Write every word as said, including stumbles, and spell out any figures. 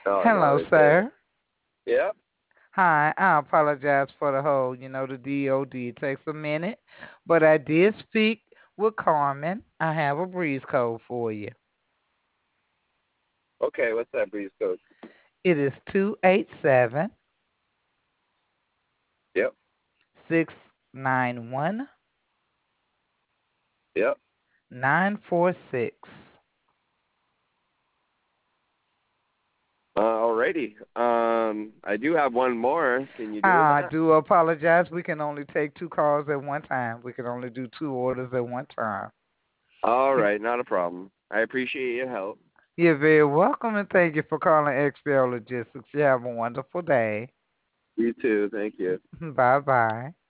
Oh Hello, no, it says sir. yeah. Hi, I apologize for the whole, you know, the D O D. It takes a minute, but I did speak with Carmen. I have a breeze code for you. Okay, what's that breeze code? It is two eight seven, Yep, six nine one, yep. nine four six. Uh, alrighty. Um, I do have one more. Can you do I that? do apologize. We can only take two calls at one time. We can only do two orders at one time. All right, not a problem. I appreciate your help. You're very welcome and thank you for calling X P L Logistics. You have a wonderful day. You too. Thank you. Bye bye.